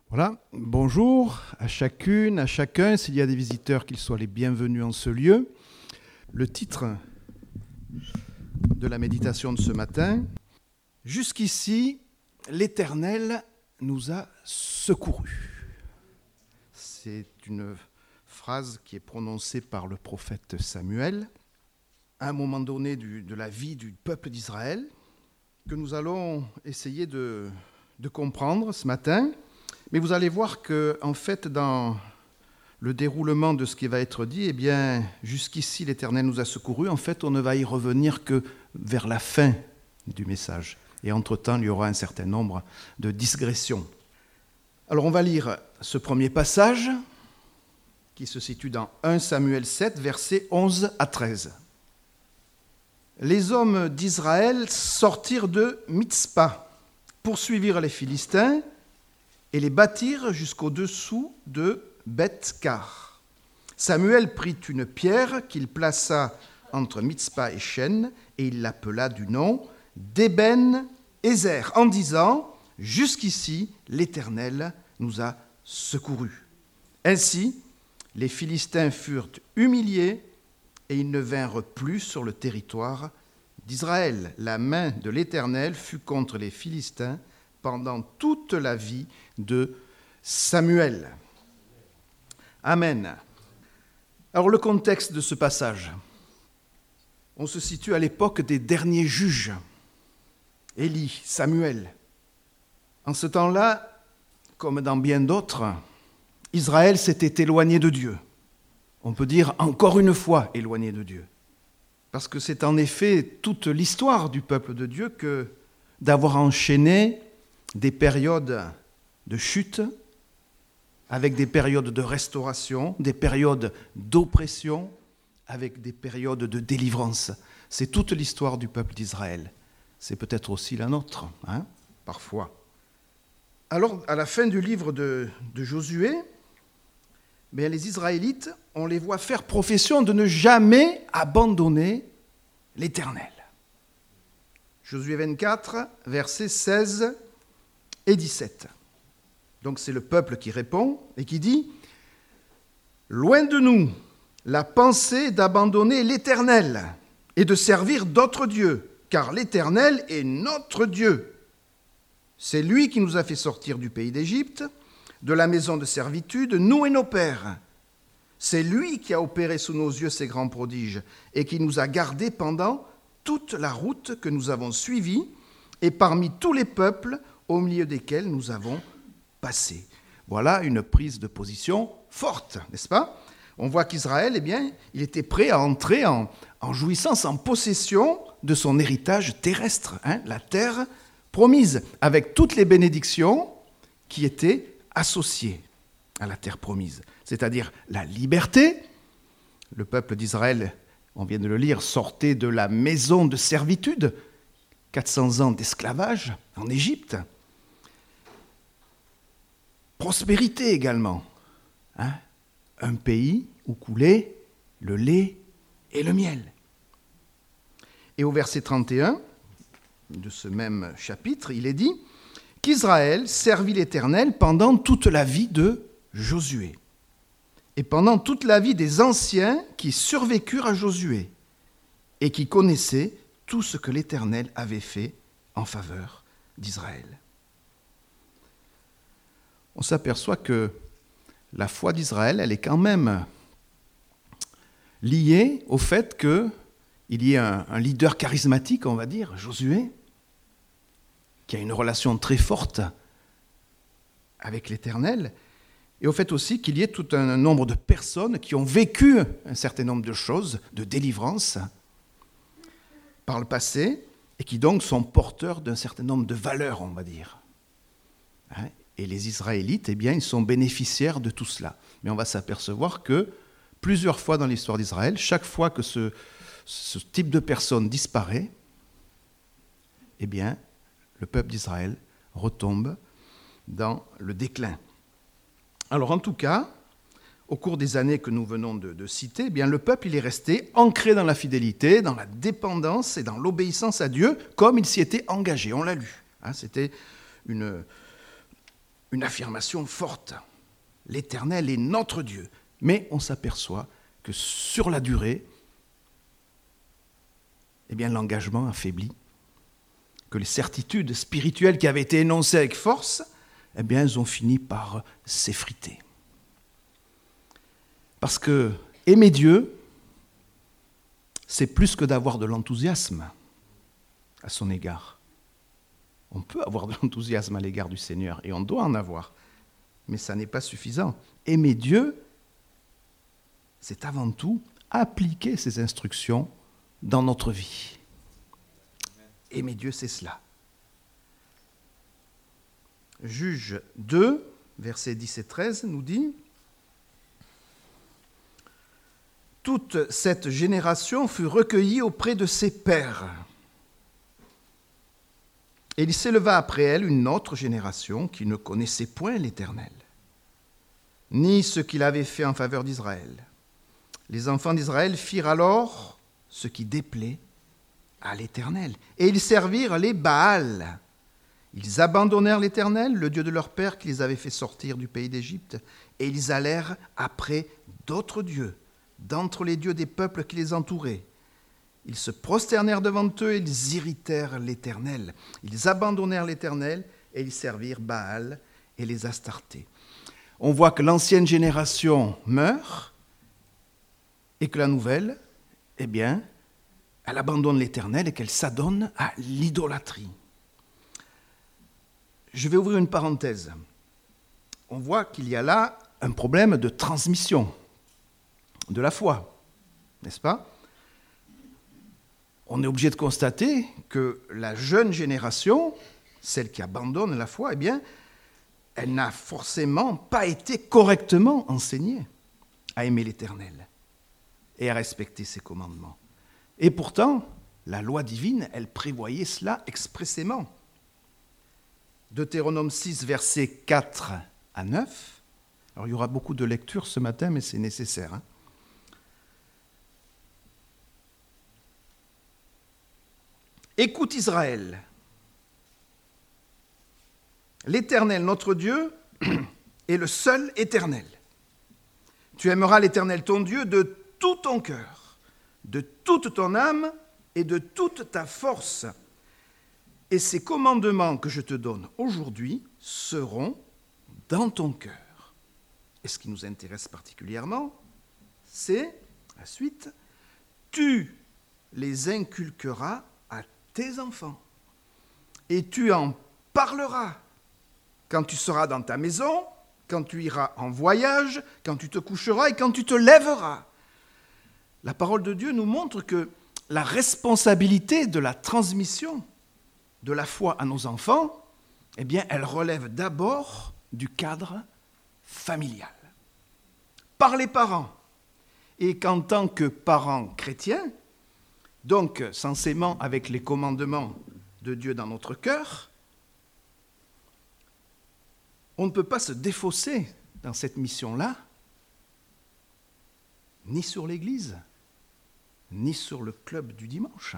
Voilà, bonjour à chacune, à chacun, s'il y a des visiteurs, qu'ils soient les bienvenus en ce lieu. Le titre de la méditation de ce matin, « Jusqu'ici, l'Éternel nous a secourus ». C'est une phrase qui est prononcée par le prophète Samuel à un moment donné de la vie du peuple d'Israël, que nous allons essayer de comprendre ce matin. Mais vous allez voir que, en fait, dans le déroulement de ce qui va être dit, eh bien, jusqu'ici, l'Éternel nous a secourus. En fait, on ne va y revenir que vers la fin du message. Et entre-temps, il y aura un certain nombre de digressions. Alors, on va lire ce premier passage qui se situe dans 1 Samuel 7, versets 11 à 13. Les hommes d'Israël sortirent de Mitzpa, poursuivirent les Philistins et les battirent jusqu'au-dessous de Beth-Kar. Samuel prit une pierre qu'il plaça entre Mitzpa et Shen, et il l'appela du nom d'Eben-Ezer, en disant « Jusqu'ici, l'Éternel nous a secourus ». Ainsi, les Philistins furent humiliés, et ils ne vinrent plus sur le territoire d'Israël. La main de l'Éternel fut contre les Philistins pendant toute la vie de Samuel. Amen. Alors le contexte de ce passage. On se situe à l'époque des derniers juges. Élie, Samuel. En ce temps-là, comme dans bien d'autres, Israël s'était éloigné de Dieu. On peut dire encore une fois éloigné de Dieu. Parce que c'est en effet toute l'histoire du peuple de Dieu que d'avoir enchaîné des périodes de chute, avec des périodes de restauration, des périodes d'oppression, avec des périodes de délivrance. C'est toute l'histoire du peuple d'Israël. C'est peut-être aussi la nôtre, parfois. Alors, à la fin du livre de Josué, les Israélites, on les voit faire profession de ne jamais abandonner l'Éternel. Josué 24, versets 16 et 17. Donc c'est le peuple qui répond et qui dit « Loin de nous la pensée d'abandonner l'Éternel et de servir d'autres dieux, car l'Éternel est notre Dieu. C'est lui qui nous a fait sortir du pays d'Égypte, de la maison de servitude, nous et nos pères. C'est lui qui a opéré sous nos yeux ces grands prodiges et qui nous a gardés pendant toute la route que nous avons suivie et parmi tous les peuples au milieu desquels nous avons passé. » Voilà une prise de position forte, n'est-ce pas ? On voit qu'Israël, il était prêt à entrer en jouissance, en possession de son héritage terrestre, la terre promise, avec toutes les bénédictions qui étaient associées à la terre promise, c'est-à-dire la liberté. Le peuple d'Israël, on vient de le lire, sortait de la maison de servitude, 400 ans d'esclavage en Égypte. Prospérité également, un pays où coulait le lait et le miel. Et au verset 31 de ce même chapitre, il est dit qu'Israël servit l'Éternel pendant toute la vie de Josué et pendant toute la vie des anciens qui survécurent à Josué et qui connaissaient tout ce que l'Éternel avait fait en faveur d'Israël. On s'aperçoit que la foi d'Israël, elle est quand même liée au fait qu'il y ait un leader charismatique, on va dire, Josué, qui a une relation très forte avec l'Éternel, et au fait aussi qu'il y ait tout un nombre de personnes qui ont vécu un certain nombre de choses, de délivrance, par le passé, et qui donc sont porteurs d'un certain nombre de valeurs, on va dire. Et les Israélites, ils sont bénéficiaires de tout cela. Mais on va s'apercevoir que plusieurs fois dans l'histoire d'Israël, chaque fois que ce type de personne disparaît, le peuple d'Israël retombe dans le déclin. Alors en tout cas, au cours des années que nous venons de citer, le peuple il est resté ancré dans la fidélité, dans la dépendance et dans l'obéissance à Dieu, comme il s'y était engagé. On l'a lu. C'était une affirmation forte. L'Éternel est notre Dieu. Mais on s'aperçoit que sur la durée, eh bien, l'engagement affaiblit, que les certitudes spirituelles qui avaient été énoncées avec force, eh bien, elles ont fini par s'effriter. Parce que aimer Dieu, c'est plus que d'avoir de l'enthousiasme à son égard. On peut avoir de l'enthousiasme à l'égard du Seigneur, et on doit en avoir, mais ça n'est pas suffisant. Aimer Dieu, c'est avant tout appliquer ses instructions dans notre vie. Aimer Dieu, c'est cela. Juge 2, versets 10 et 13, nous dit « Toute cette génération fut recueillie auprès de ses pères. Et il s'éleva après elle une autre génération qui ne connaissait point l'Éternel, ni ce qu'il avait fait en faveur d'Israël. Les enfants d'Israël firent alors ce qui déplaît à l'Éternel, et ils servirent les Baals. Ils abandonnèrent l'Éternel, le Dieu de leur père qui les avait fait sortir du pays d'Égypte, et ils allèrent après d'autres dieux, d'entre les dieux des peuples qui les entouraient. Ils se prosternèrent devant eux et ils irritèrent l'Éternel. Ils abandonnèrent l'Éternel et ils servirent Baal et les Astartés. On voit que l'ancienne génération meurt et que la nouvelle, eh bien, elle abandonne l'Éternel et qu'elle s'adonne à l'idolâtrie. Je vais ouvrir une parenthèse. On voit qu'il y a là un problème de transmission de la foi, n'est-ce pas ? On est obligé de constater que la jeune génération, celle qui abandonne la foi, eh bien, elle n'a forcément pas été correctement enseignée à aimer l'Éternel et à respecter ses commandements. Et pourtant, la loi divine, elle prévoyait cela expressément. Deutéronome 6, versets 4 à 9. Alors, il y aura beaucoup de lectures ce matin, mais c'est nécessaire. Écoute Israël, l'Éternel, notre Dieu, est le seul Éternel. Tu aimeras l'Éternel, ton Dieu, de tout ton cœur, de toute ton âme et de toute ta force. Et ces commandements que je te donne aujourd'hui seront dans ton cœur. Et ce qui nous intéresse particulièrement, c'est, la suite, tu les inculqueras à tes enfants, et tu en parleras quand tu seras dans ta maison, quand tu iras en voyage, quand tu te coucheras et quand tu te lèveras. La parole de Dieu nous montre que la responsabilité de la transmission de la foi à nos enfants, eh bien, elle relève d'abord du cadre familial, par les parents. Et qu'en tant que parents chrétiens, donc censément avec les commandements de Dieu dans notre cœur, on ne peut pas se défausser dans cette mission-là, ni sur l'Église, ni sur le club du dimanche.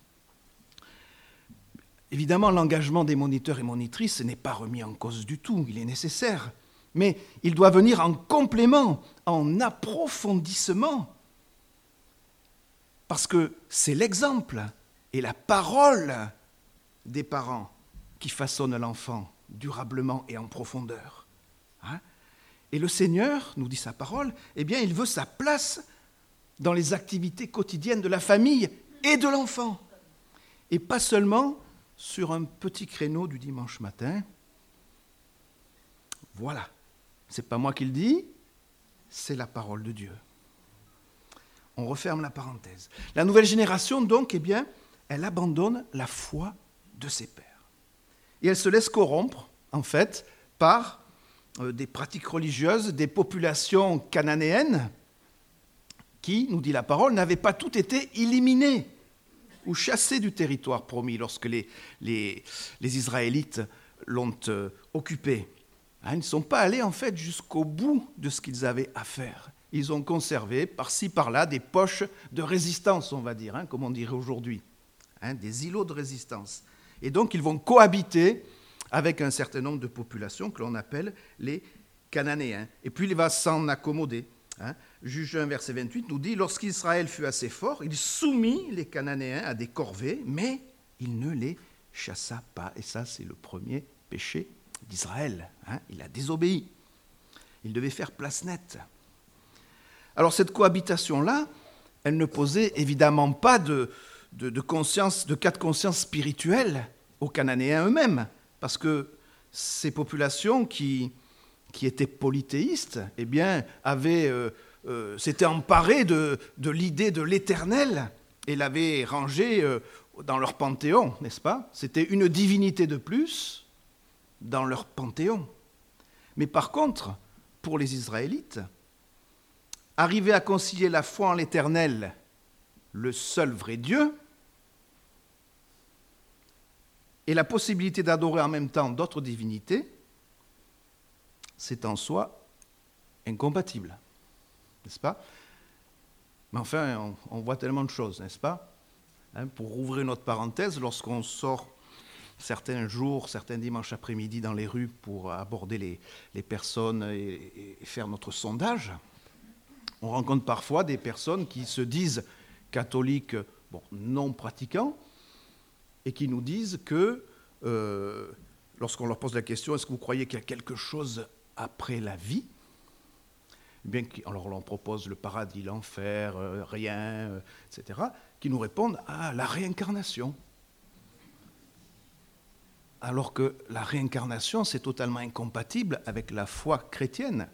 Évidemment, l'engagement des moniteurs et monitrices n'est pas remis en cause du tout, il est nécessaire, mais il doit venir en complément, en approfondissement, parce que c'est l'exemple et la parole des parents qui façonnent l'enfant durablement et en profondeur. Et le Seigneur, nous dit sa parole, eh bien, il veut sa place dans les activités quotidiennes de la famille et de l'enfant. Et pas seulement sur un petit créneau du dimanche matin. Voilà. Ce n'est pas moi qui le dis, c'est la parole de Dieu. On referme la parenthèse. La nouvelle génération, donc, eh bien, elle abandonne la foi de ses pères. Et elle se laisse corrompre, en fait, par des pratiques religieuses, des populations cananéennes qui, nous dit la parole, n'avaient pas toutes été éliminées ou chassées du territoire promis lorsque les Israélites l'ont occupé. Ils ne sont pas allés, en fait, jusqu'au bout de ce qu'ils avaient à faire. Ils ont conservé, par-ci, par-là, des poches de résistance, on va dire, comme on dirait aujourd'hui, des îlots de résistance. Et donc, ils vont cohabiter avec un certain nombre de populations que l'on appelle les Cananéens. Et puis il va s'en accommoder. Juge 1, verset 28 nous dit « Lorsqu'Israël fut assez fort, il soumit les Cananéens à des corvées, mais il ne les chassa pas. » Et ça, c'est le premier péché d'Israël. Il a désobéi. Il devait faire place nette. Alors cette cohabitation-là, elle ne posait évidemment pas de cas de conscience spirituelle aux Cananéens eux-mêmes, parce que ces populations qui étaient polythéistes, eh bien, s'étaient emparées de l'idée de l'Éternel et l'avaient rangée dans leur panthéon, n'est-ce pas? C'était une divinité de plus dans leur panthéon. Mais par contre, pour les Israélites, arriver à concilier la foi en l'Éternel, le seul vrai Dieu, et la possibilité d'adorer en même temps d'autres divinités, c'est en soi incompatible, n'est-ce pas? Mais enfin, on voit tellement de choses, n'est-ce pas? Pour ouvrir notre parenthèse, lorsqu'on sort certains jours, certains dimanches après-midi dans les rues pour aborder les personnes et faire notre sondage, on rencontre parfois des personnes qui se disent catholiques, non pratiquants, et qui nous disent que, lorsqu'on leur pose la question, est-ce que vous croyez qu'il y a quelque chose après la vie? Eh bien, alors on leur propose le paradis, l'enfer, rien, etc., qui nous répondent la réincarnation. Alors que la réincarnation, c'est totalement incompatible avec la foi chrétienne.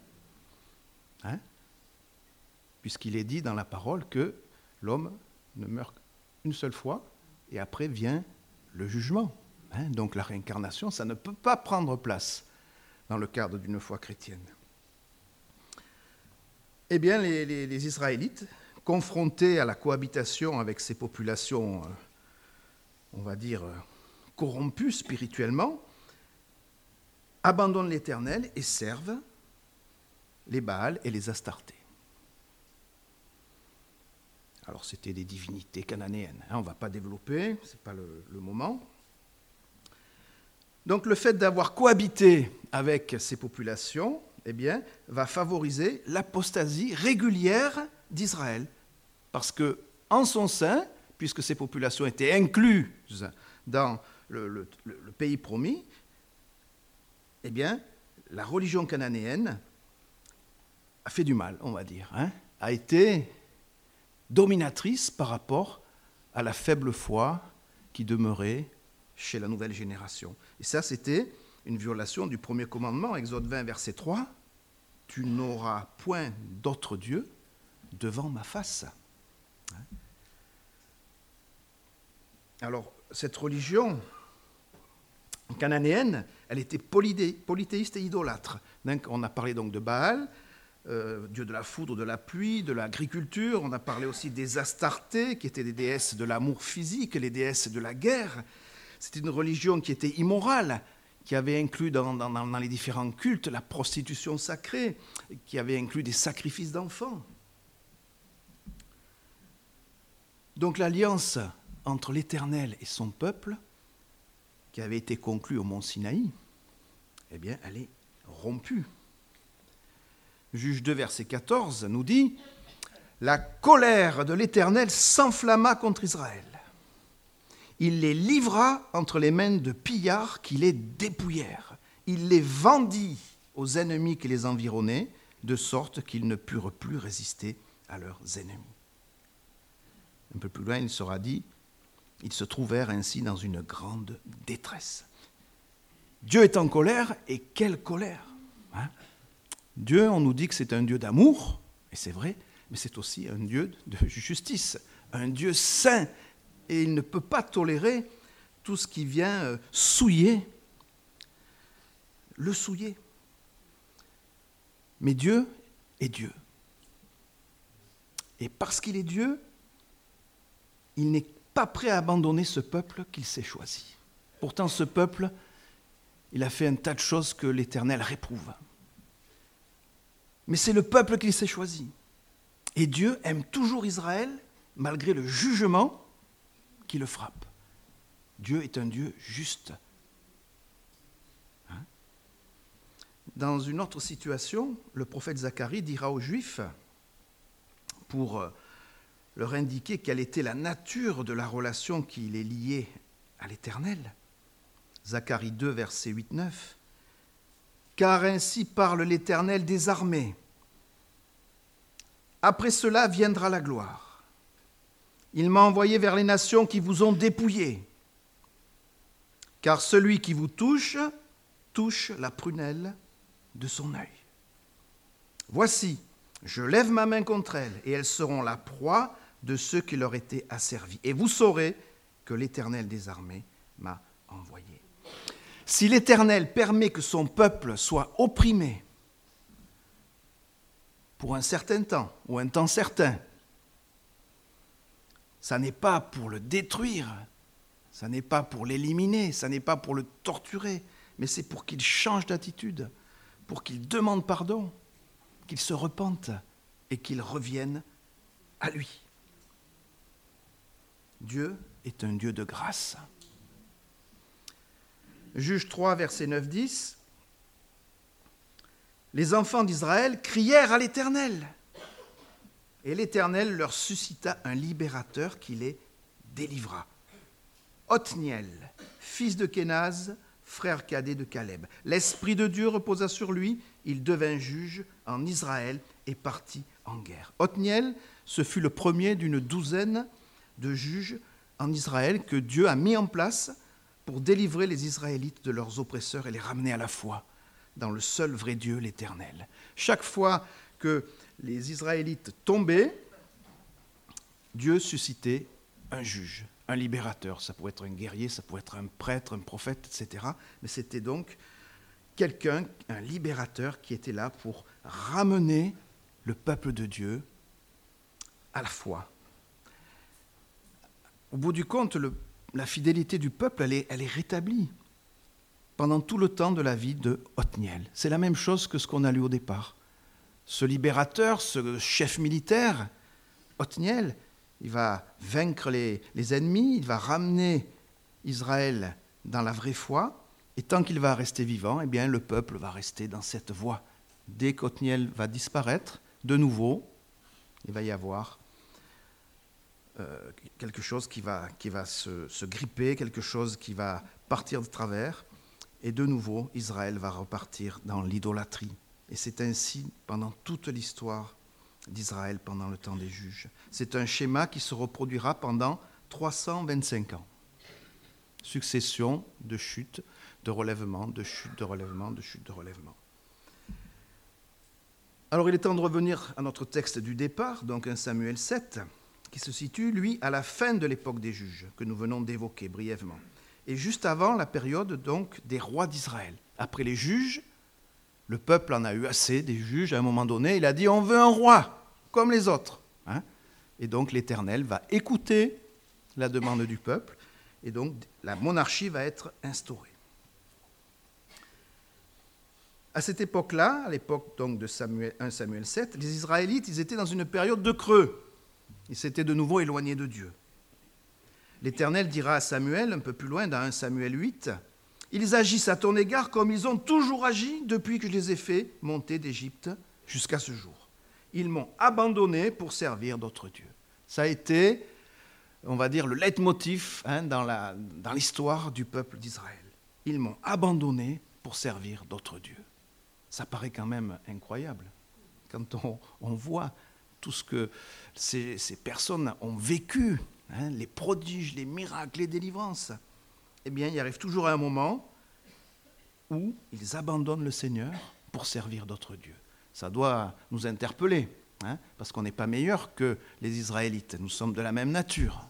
Puisqu'il est dit dans la parole que l'homme ne meurt une seule fois et après vient le jugement. Donc la réincarnation, ça ne peut pas prendre place dans le cadre d'une foi chrétienne. Eh bien, les Israélites, confrontés à la cohabitation avec ces populations, on va dire, corrompues spirituellement, abandonnent l'Éternel et servent les Baals et les Astartés. Alors, c'était des divinités cananéennes. On ne va pas développer, ce n'est pas le moment. Donc, le fait d'avoir cohabité avec ces populations, eh bien, va favoriser l'apostasie régulière d'Israël. Parce que, en son sein, puisque ces populations étaient incluses dans le pays promis, eh bien, la religion cananéenne a fait du mal, on va dire, a été dominatrice par rapport à la faible foi qui demeurait chez la nouvelle génération. Et ça, c'était une violation du premier commandement, Exode 20, verset 3. « Tu n'auras point d'autre Dieu devant ma face. » Alors, cette religion cananéenne, elle était polythéiste et idolâtre. Donc, on a parlé donc de Baal, dieu de la foudre, de la pluie, de l'agriculture. On a parlé aussi des Astartés, qui étaient des déesses de l'amour physique, les déesses de la guerre. C'était une religion qui était immorale, qui avait inclus dans les différents cultes la prostitution sacrée, qui avait inclus des sacrifices d'enfants. Donc l'alliance entre l'Éternel et son peuple, qui avait été conclue au mont Sinaï, eh bien, elle est rompue. Juge 2, verset 14 nous dit « La colère de l'Éternel s'enflamma contre Israël. Il les livra entre les mains de pillards qui les dépouillèrent. Il les vendit aux ennemis qui les environnaient, de sorte qu'ils ne purent plus résister à leurs ennemis. » Un peu plus loin, il sera dit « Ils se trouvèrent ainsi dans une grande détresse. » Dieu est en colère, et quelle colère, Dieu, on nous dit que c'est un Dieu d'amour, et c'est vrai, mais c'est aussi un Dieu de justice, un Dieu saint, et il ne peut pas tolérer tout ce qui vient souiller, le souiller. Mais Dieu est Dieu. Et parce qu'il est Dieu, il n'est pas prêt à abandonner ce peuple qu'il s'est choisi. Pourtant, ce peuple, il a fait un tas de choses que l'Éternel réprouve. Mais c'est le peuple qu'il s'est choisi. Et Dieu aime toujours Israël, malgré le jugement qui le frappe. Dieu est un Dieu juste. Dans une autre situation, le prophète Zacharie dira aux Juifs, pour leur indiquer quelle était la nature de la relation qui les liait à l'Éternel. Zacharie 2, versets 8-9. « Car ainsi parle l'Éternel des armées. Après cela viendra la gloire. Il m'a envoyé vers les nations qui vous ont dépouillés. Car celui qui vous touche, touche la prunelle de son œil. Voici, je lève ma main contre elles, et elles seront la proie de ceux qui leur étaient asservis. Et vous saurez que l'Éternel des armées m'a envoyé. » Si l'Éternel permet que son peuple soit opprimé pour un certain temps ou un temps certain, ça n'est pas pour le détruire, ça n'est pas pour l'éliminer, ça n'est pas pour le torturer, mais c'est pour qu'il change d'attitude, pour qu'il demande pardon, qu'il se repente et qu'il revienne à lui. Dieu est un Dieu de grâce. Juge 3, versets 9-10. Les enfants d'Israël crièrent à l'Éternel, et l'Éternel leur suscita un libérateur qui les délivra. Othniel, fils de Kénaz, frère cadet de Caleb. L'Esprit de Dieu reposa sur lui, il devint juge en Israël et partit en guerre. Othniel, ce fut le premier d'une douzaine de juges en Israël que Dieu a mis en place pour délivrer les Israélites de leurs oppresseurs et les ramener à la foi dans le seul vrai Dieu, l'Éternel. Chaque fois que les Israélites tombaient, Dieu suscitait un juge, un libérateur. Ça pouvait être un guerrier, ça pouvait être un prêtre, un prophète, etc. Mais c'était donc quelqu'un, un libérateur qui était là pour ramener le peuple de Dieu à la foi. Au bout du compte, la fidélité du peuple, elle est rétablie pendant tout le temps de la vie de Othniel. C'est la même chose que ce qu'on a lu au départ. Ce libérateur, ce chef militaire, Othniel, il va vaincre les ennemis, il va ramener Israël dans la vraie foi, et tant qu'il va rester vivant, eh bien, le peuple va rester dans cette voie. Dès qu'Othniel va disparaître, de nouveau, il va y avoir quelque chose qui va se gripper, quelque chose qui va partir de travers, et de nouveau, Israël va repartir dans l'idolâtrie. Et c'est ainsi pendant toute l'histoire d'Israël, pendant le temps des juges. C'est un schéma qui se reproduira pendant 325 ans. Succession de chutes, de relèvements, de chutes, de relèvements, de chutes, de relèvements. Alors il est temps de revenir à notre texte du départ, donc 1 Samuel 7, qui se situe, lui, à la fin de l'époque des juges, que nous venons d'évoquer brièvement, et juste avant la période donc des rois d'Israël. Après les juges, le peuple en a eu assez des juges. À un moment donné, il a dit « on veut un roi, comme les autres ». Et donc l'Éternel va écouter la demande du peuple, et donc la monarchie va être instaurée. À cette époque-là, à l'époque donc de 1 Samuel 7, les Israélites, ils étaient dans une période de creux. Ils s'étaient de nouveau éloignés de Dieu. L'Éternel dira à Samuel, un peu plus loin, dans 1 Samuel 8, « Ils agissent à ton égard comme ils ont toujours agi depuis que je les ai fait monter d'Égypte jusqu'à ce jour. Ils m'ont abandonné pour servir d'autres dieux. » Ça a été, on va dire, le leitmotiv dans l'histoire du peuple d'Israël. Ils m'ont abandonné pour servir d'autres dieux. Ça paraît quand même incroyable quand on voit tout ce que ces personnes ont vécu, les prodiges, les miracles, les délivrances. Eh bien, il arrive toujours un moment où ils abandonnent le Seigneur pour servir d'autres dieux. Ça doit nous interpeller, parce qu'on n'est pas meilleurs que les Israélites. Nous sommes de la même nature.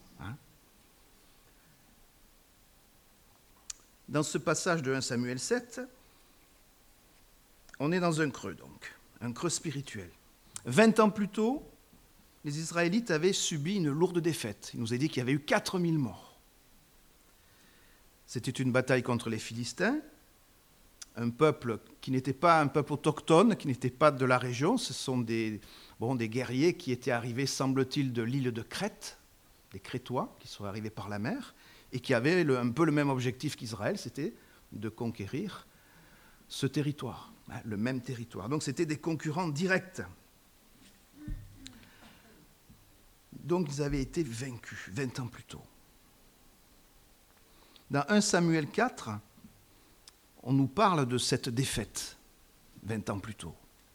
Dans ce passage de 1 Samuel 7, on est dans un creux, donc, un creux spirituel. 20 ans plus tôt, les Israélites avaient subi une lourde défaite. Il nous est dit qu'il y avait eu 4000 morts. C'était une bataille contre les Philistins, un peuple qui n'était pas un peuple autochtone, qui n'était pas de la région. Ce sont des guerriers qui étaient arrivés, semble-t-il, de l'île de Crète, des Crétois, qui sont arrivés par la mer, et qui avaient un peu le même objectif qu'Israël, c'était de conquérir ce territoire. le même territoire. Donc c'était des concurrents directs. Donc ils avaient été vaincus 20 ans plus tôt. Dans 1 Samuel 4, on nous parle de cette défaite 20 ans plus tôt.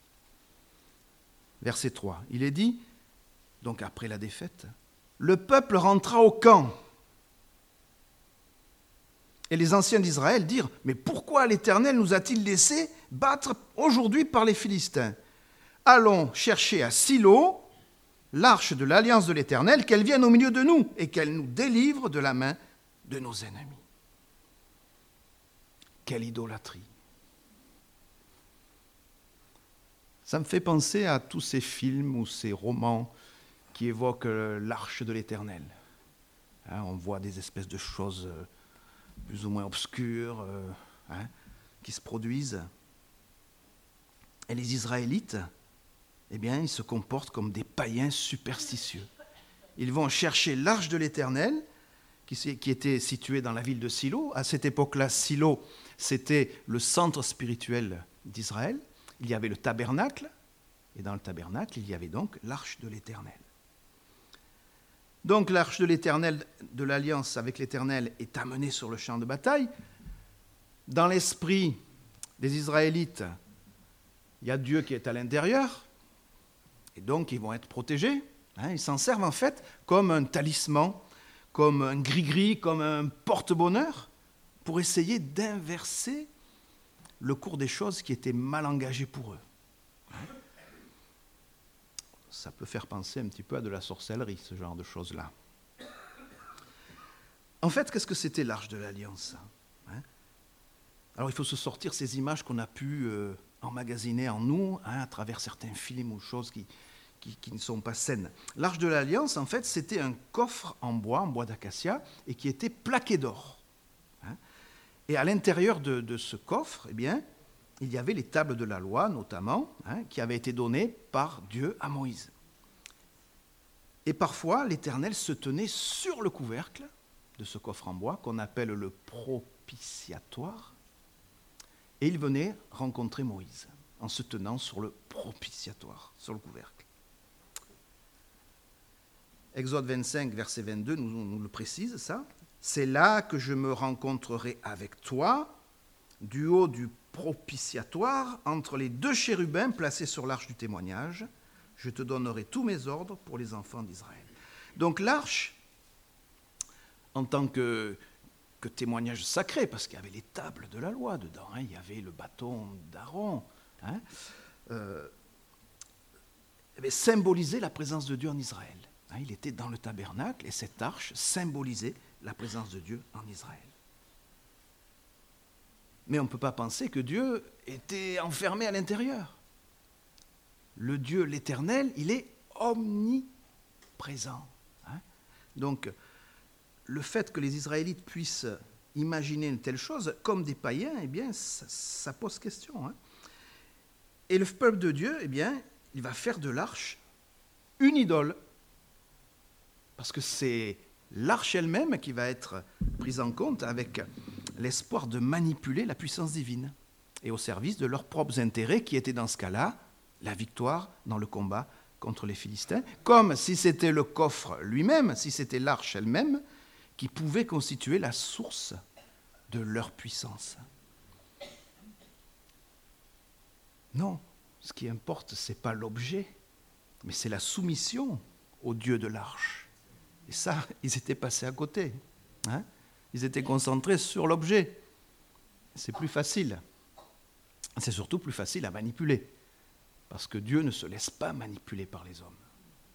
Verset 3, il est dit, donc après la défaite, le peuple rentra au camp. Et les anciens d'Israël dirent, mais pourquoi l'Éternel nous a-t-il laissé battre aujourd'hui par les Philistins? Allons chercher à Silo l'arche de l'alliance de l'Éternel, qu'elle vienne au milieu de nous et qu'elle nous délivre de la main de nos ennemis. Quelle idolâtrie! Ça me fait penser à tous ces films ou ces romans qui évoquent l'arche de l'Éternel. On voit des espèces de choses plus ou moins obscures qui se produisent. Et les Israélites, eh bien, ils se comportent comme des païens superstitieux. Ils vont chercher l'arche de l'Éternel, qui était située dans la ville de Silo. À cette époque-là, Silo, c'était le centre spirituel d'Israël. Il y avait le tabernacle, et dans le tabernacle, il y avait donc l'arche de l'Éternel. Donc l'arche de l'Éternel, de l'alliance avec l'Éternel, est amenée sur le champ de bataille. Dans l'esprit des Israélites, il y a Dieu qui est à l'intérieur, et donc ils vont être protégés. Ils s'en servent en fait comme un talisman, comme un gris-gris, comme un porte-bonheur, pour essayer d'inverser le cours des choses qui étaient mal engagées pour eux. Ça peut faire penser un petit peu à de la sorcellerie, ce genre de choses-là. En fait, qu'est-ce que c'était l'arche de l'Alliance ? Alors, il faut se sortir ces images qu'on a pu emmagasiner en nous, à travers certains films ou choses qui ne sont pas saines. L'arche de l'Alliance, en fait, c'était un coffre en bois d'acacia, et qui était plaqué d'or. Et à l'intérieur de ce coffre, eh bien, il y avait les tables de la loi, notamment, qui avaient été données par Dieu à Moïse. Et parfois, l'Éternel se tenait sur le couvercle de ce coffre en bois, qu'on appelle le propitiatoire, et il venait rencontrer Moïse, en se tenant sur le propitiatoire, sur le couvercle. Exode 25, verset 22, nous le précise, ça. C'est là que je me rencontrerai avec toi, du haut du propitiatoire, entre les deux chérubins placés sur l'arche du témoignage. Je te donnerai tous mes ordres pour les enfants d'Israël. Donc l'arche, en tant que témoignage sacré, parce qu'il y avait les tables de la loi dedans, il y avait le bâton d'Aaron, symbolisait la présence de Dieu en Israël. Il était dans le tabernacle, et cette arche symbolisait la présence de Dieu en Israël. Mais on ne peut pas penser que Dieu était enfermé à l'intérieur. Le Dieu, l'Éternel, il est omniprésent. Donc, le fait que les Israélites puissent imaginer une telle chose, comme des païens, eh bien, ça pose question. Et le peuple de Dieu, eh bien, il va faire de l'arche une idole. Parce que c'est l'arche elle-même qui va être prise en compte avec l'espoir de manipuler la puissance divine et au service de leurs propres intérêts qui étaient dans ce cas-là la victoire dans le combat contre les Philistins, comme si c'était le coffre lui-même, si c'était l'arche elle-même qui pouvait constituer la source de leur puissance. Non, ce qui importe, ce n'est pas l'objet, mais c'est la soumission au Dieu de l'arche. Et ça, ils étaient passés à côté. Ils étaient concentrés sur l'objet. C'est plus facile. C'est surtout plus facile à manipuler. Parce que Dieu ne se laisse pas manipuler par les hommes.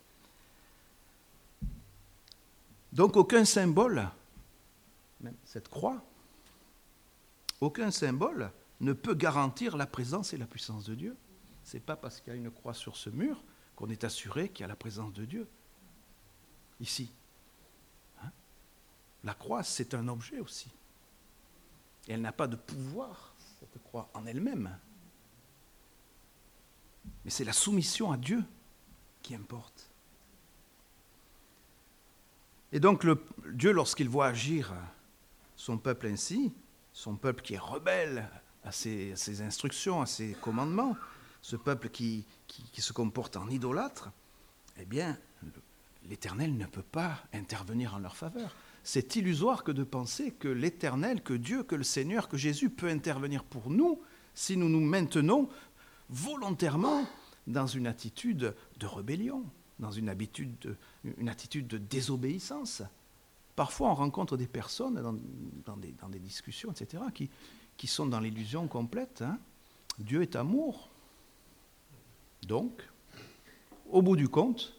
Donc aucun symbole, même cette croix, aucun symbole ne peut garantir la présence et la puissance de Dieu. Ce n'est pas parce qu'il y a une croix sur ce mur qu'on est assuré qu'il y a la présence de Dieu. Ici. La croix, c'est un objet aussi. Et elle n'a pas de pouvoir, cette croix, en elle-même. Mais c'est la soumission à Dieu qui importe. Et donc, Dieu, lorsqu'il voit agir son peuple ainsi, son peuple qui est rebelle à ses instructions, à ses commandements, ce peuple qui se comporte en idolâtre, eh bien, l'Éternel ne peut pas intervenir en leur faveur. C'est illusoire que de penser que l'Éternel, que Dieu, que le Seigneur, que Jésus peut intervenir pour nous si nous nous maintenons volontairement dans une attitude de rébellion, dans une attitude de désobéissance. Parfois, on rencontre des personnes dans des discussions, etc., qui sont dans l'illusion complète. Dieu est amour. Donc, au bout du compte,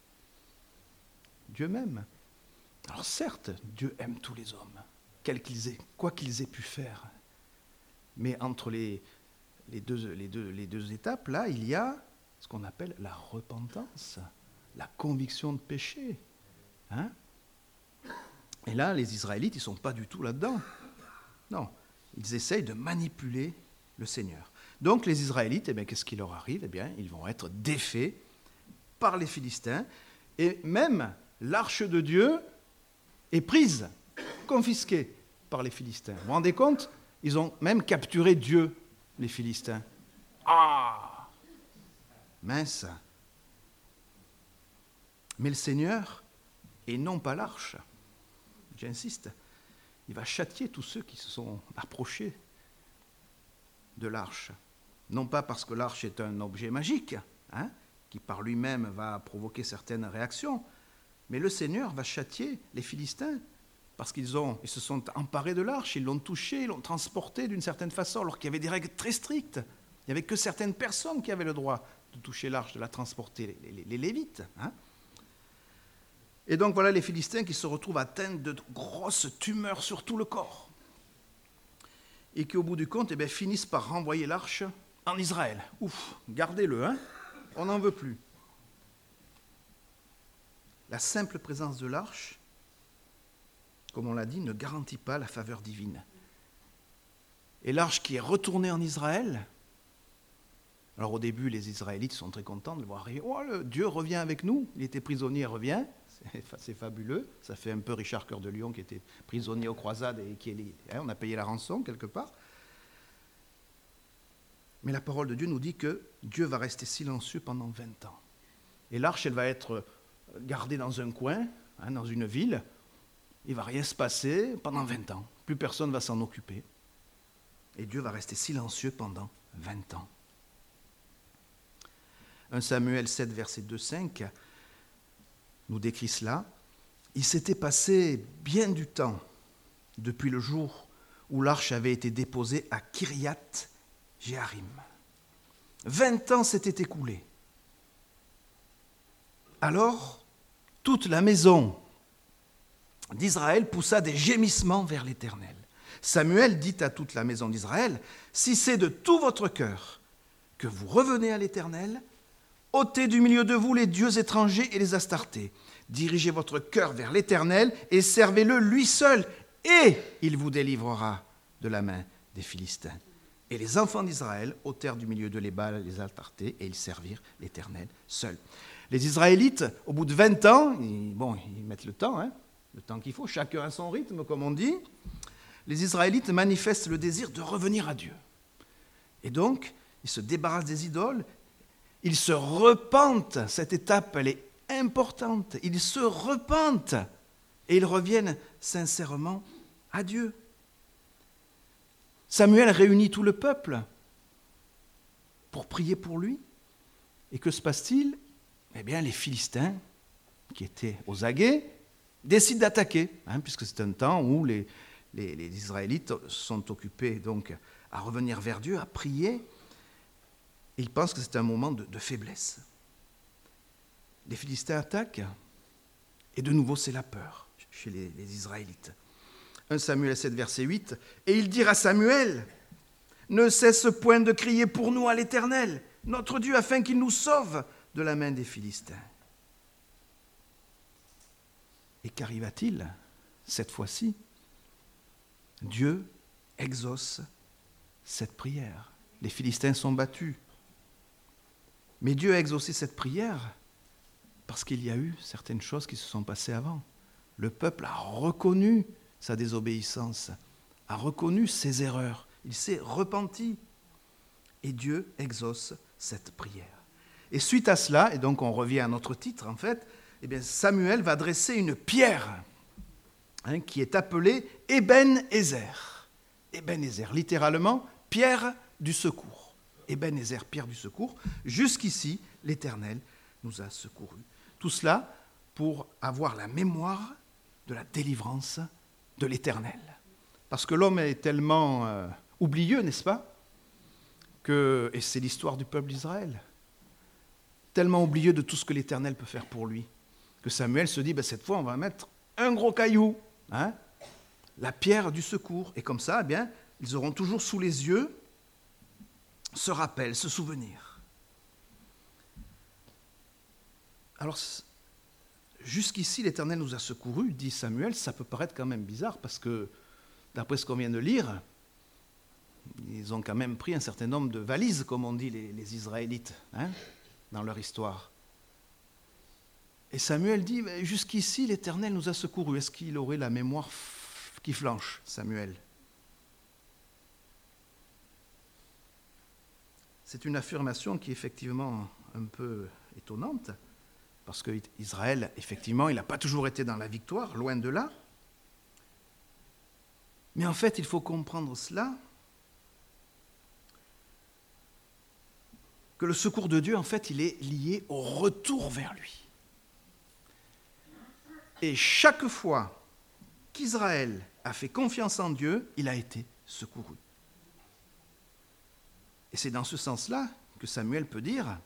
Dieu m'aime. Alors certes, Dieu aime tous les hommes, quoi qu'ils aient pu faire. Mais entre les deux étapes, là, il y a ce qu'on appelle la repentance, la conviction de péché. Et là, les Israélites, ils ne sont pas du tout là-dedans. Non, ils essayent de manipuler le Seigneur. Donc les Israélites, qu'est-ce qui leur arrive ? Ils vont être défaits par les Philistins, et même l'arche de Dieu est prise, confisquée par les Philistins. Vous vous rendez compte ? Ils ont même capturé Dieu, les Philistins. Ah ! Mince. Mais le Seigneur, et non pas l'arche, j'insiste, il va châtier tous ceux qui se sont approchés de l'arche. Non pas parce que l'arche est un objet magique, qui par lui-même va provoquer certaines réactions, mais le Seigneur va châtier les Philistins parce ils se sont emparés de l'arche, ils l'ont touchée, ils l'ont transportée d'une certaine façon, alors qu'il y avait des règles très strictes. Il n'y avait que certaines personnes qui avaient le droit de toucher l'arche, de la transporter, les Lévites. Et donc voilà les Philistins qui se retrouvent atteints de grosses tumeurs sur tout le corps. Et qui au bout du compte finissent par renvoyer l'arche en Israël. Ouf, gardez-le, on n'en veut plus. La simple présence de l'arche, comme on l'a dit, ne garantit pas la faveur divine. Et l'arche qui est retournée en Israël, alors au début les Israélites sont très contents de le voir arriver. Oh, Dieu revient avec nous, il était prisonnier, il revient. C'est fabuleux, ça fait un peu Richard Cœur de Lion qui était prisonnier aux croisades et on a payé la rançon quelque part. Mais la parole de Dieu nous dit que Dieu va rester silencieux pendant 20 ans. Et l'arche, elle va être gardée dans un coin, dans une ville. Il ne va rien se passer pendant 20 ans. Plus personne ne va s'en occuper. Et Dieu va rester silencieux pendant 20 ans. 1 Samuel 7, verset 2-5 nous décrit cela. Il s'était passé bien du temps depuis le jour où l'arche avait été déposée à Kiriath Jéarim. 20 ans s'étaient écoulés. Alors, toute la maison d'Israël poussa des gémissements vers l'Éternel. Samuel dit à toute la maison d'Israël, « Si c'est de tout votre cœur que vous revenez à l'Éternel, ôtez du milieu de vous les dieux étrangers et les astartés. Dirigez votre cœur vers l'Éternel et servez-le lui seul, et il vous délivrera de la main des Philistins. » Et les enfants d'Israël ôtèrent du milieu de les Baals les astartés, et ils servirent l'Éternel seul. Les Israélites, au bout de 20 ans, ils mettent le temps qu'il faut, chacun à son rythme, comme on dit. Les Israélites manifestent le désir de revenir à Dieu. Et donc, ils se débarrassent des idoles, ils se repentent. Cette étape, elle est importante. Ils se repentent et ils reviennent sincèrement à Dieu. Samuel réunit tout le peuple pour prier pour lui. Et que se passe-t-il ? Eh bien, les Philistins, qui étaient aux aguets, décident d'attaquer, puisque c'est un temps où les Israélites sont occupés donc à revenir vers Dieu, à prier. Et ils pensent que c'est un moment de faiblesse. Les Philistins attaquent, et de nouveau c'est la peur chez les Israélites. 1 Samuel 7, verset 8, « Et ils dirent à Samuel, « Ne cesse point de crier pour nous à l'Éternel, notre Dieu, afin qu'il nous sauve de la main des Philistins. » Et qu'arriva-t-il cette fois-ci ? Dieu exauce cette prière. Les Philistins sont battus. Mais Dieu a exaucé cette prière parce qu'il y a eu certaines choses qui se sont passées avant. Le peuple a reconnu sa désobéissance, a reconnu ses erreurs, il s'est repenti. Et Dieu exauce cette prière. Et suite à cela, et donc on revient à notre titre en fait, eh bien Samuel va dresser une pierre qui est appelée Eben-Ezer. Eben-Ezer, littéralement, pierre du secours. Eben-Ezer, pierre du secours. Jusqu'ici, l'Éternel nous a secourus. Tout cela pour avoir la mémoire de la délivrance de l'Éternel. Parce que l'homme est tellement oublieux, n'est-ce pas, et c'est l'histoire du peuple d'Israël, tellement oublieux de tout ce que l'Éternel peut faire pour lui, que Samuel se dit, cette fois on va mettre un gros caillou, la pierre du secours. Et comme ça, ils auront toujours sous les yeux ce rappel, ce souvenir. Alors, jusqu'ici, l'Éternel nous a secourus, dit Samuel. Ça peut paraître quand même bizarre, parce que, d'après ce qu'on vient de lire, ils ont quand même pris un certain nombre de valises, comme on dit les Israélites, dans leur histoire. Et Samuel dit, jusqu'ici, l'Éternel nous a secourus. Est-ce qu'il aurait la mémoire qui flanche, Samuel? C'est une affirmation qui est effectivement un peu étonnante, parce qu'Israël, effectivement, il n'a pas toujours été dans la victoire, loin de là. Mais en fait, il faut comprendre cela, que le secours de Dieu, en fait, il est lié au retour vers lui. Et chaque fois qu'Israël a fait confiance en Dieu, il a été secouru. Et c'est dans ce sens-là que Samuel peut dire,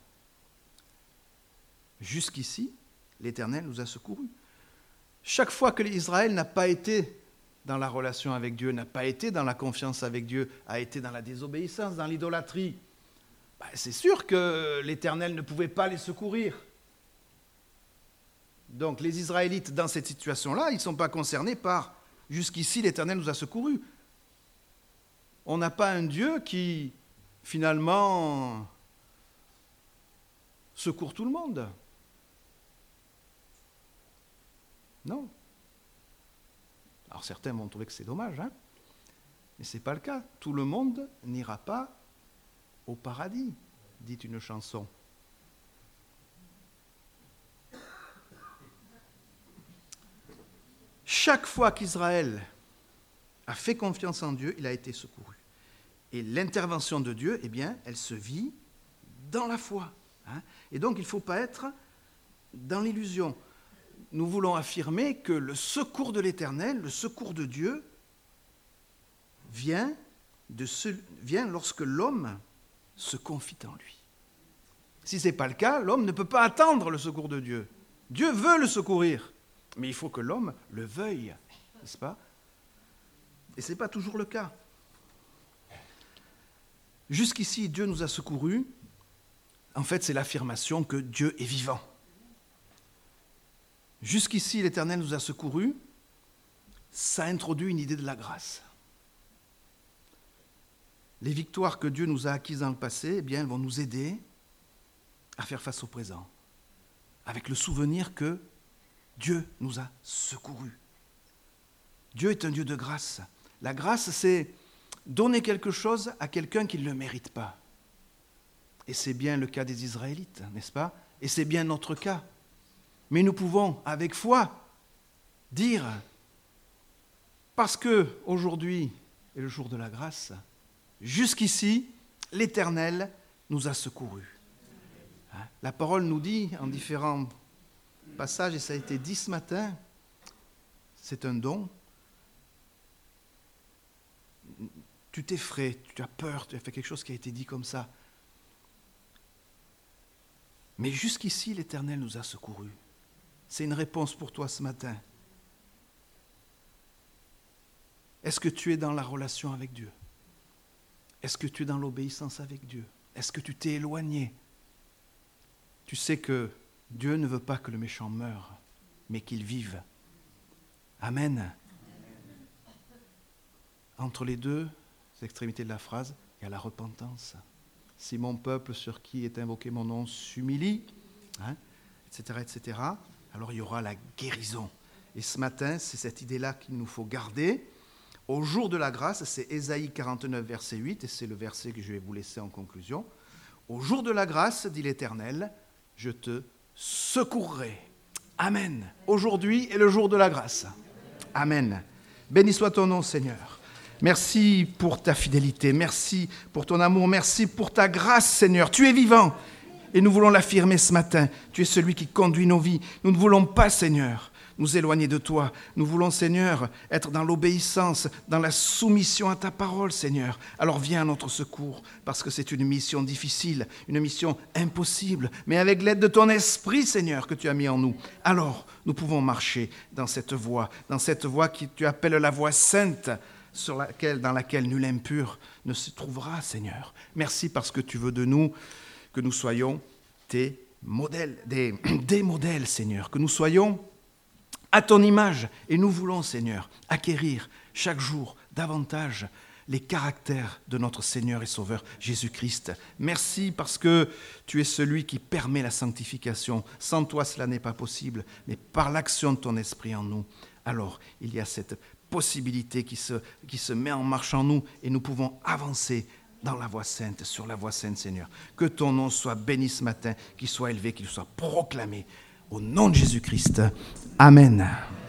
jusqu'ici, l'Éternel nous a secourus. Chaque fois que l'Israël n'a pas été dans la relation avec Dieu, n'a pas été dans la confiance avec Dieu, a été dans la désobéissance, dans l'idolâtrie, c'est sûr que l'Éternel ne pouvait pas les secourir. Donc les Israélites, dans cette situation-là, ils ne sont pas concernés par « jusqu'ici, l'Éternel nous a secourus ». On n'a pas un Dieu qui, finalement, secourt tout le monde. Non. Alors certains vont trouver que c'est dommage, mais ce n'est pas le cas. Tout le monde n'ira pas au paradis, dit une chanson. Chaque fois qu'Israël a fait confiance en Dieu, il a été secouru. Et l'intervention de Dieu, elle se vit dans la foi. Et donc, il ne faut pas être dans l'illusion. Nous voulons affirmer que le secours de l'Éternel, le secours de Dieu, vient lorsque l'homme se confie en lui. Si ce n'est pas le cas, l'homme ne peut pas attendre le secours de Dieu. Dieu veut le secourir, mais il faut que l'homme le veuille, n'est-ce pas? Et ce n'est pas toujours le cas. Jusqu'ici, Dieu nous a secourus. En fait, c'est l'affirmation que Dieu est vivant. Jusqu'ici, l'Éternel nous a secourus. Ça introduit une idée de la grâce. Les victoires que Dieu nous a acquises dans le passé, elles vont nous aider à faire face au présent, avec le souvenir que Dieu nous a secourus. Dieu est un Dieu de grâce. La grâce, c'est donner quelque chose à quelqu'un qui ne le mérite pas. Et c'est bien le cas des Israélites, n'est-ce pas? Et c'est bien notre cas. Mais nous pouvons, avec foi, dire, parce que aujourd'hui est le jour de la grâce, jusqu'ici, l'Éternel nous a secourus. La parole nous dit en différents passages, et ça a été dit ce matin, c'est un don. Tu t'effraies, tu as peur, tu as fait quelque chose qui a été dit comme ça. Mais jusqu'ici, l'Éternel nous a secourus. C'est une réponse pour toi ce matin. Est-ce que tu es dans la relation avec Dieu? Est-ce que tu es dans l'obéissance avec Dieu? Est-ce que tu t'es éloigné? Tu sais que Dieu ne veut pas que le méchant meure, mais qu'il vive. Amen. Entre les deux extrémités de la phrase, il y a la repentance. Si mon peuple sur qui est invoqué mon nom s'humilie, etc., etc., alors il y aura la guérison. Et ce matin, c'est cette idée-là qu'il nous faut garder Au jour de la grâce, c'est Ésaïe 49, verset 8, et c'est le verset que je vais vous laisser en conclusion. Au jour de la grâce, dit l'Éternel, je te secourrai. Amen. Aujourd'hui est le jour de la grâce. Amen. Béni soit ton nom, Seigneur. Merci pour ta fidélité, merci pour ton amour, merci pour ta grâce, Seigneur. Tu es vivant et nous voulons l'affirmer ce matin. Tu es celui qui conduit nos vies. Nous ne voulons pas, Seigneur, nous éloigner de toi. Nous voulons, Seigneur, être dans l'obéissance, dans la soumission à ta parole, Seigneur. Alors viens à notre secours, parce que c'est une mission difficile, une mission impossible, mais avec l'aide de ton esprit, Seigneur, que tu as mis en nous. Alors, nous pouvons marcher dans cette voie que tu appelles la voie sainte, dans laquelle nul impur ne se trouvera, Seigneur. Merci parce que tu veux de nous que nous soyons tes modèles, des modèles, Seigneur, que nous soyons à ton image. Et nous voulons, Seigneur, acquérir chaque jour davantage les caractères de notre Seigneur et Sauveur Jésus-Christ. Merci parce que tu es celui qui permet la sanctification. Sans toi, cela n'est pas possible, mais par l'action de ton esprit en nous. Alors, il y a cette possibilité qui se met en marche en nous et nous pouvons avancer dans la voie sainte, sur la voie sainte, Seigneur. Que ton nom soit béni ce matin, qu'il soit élevé, qu'il soit proclamé. Au nom de Jésus-Christ. Amen.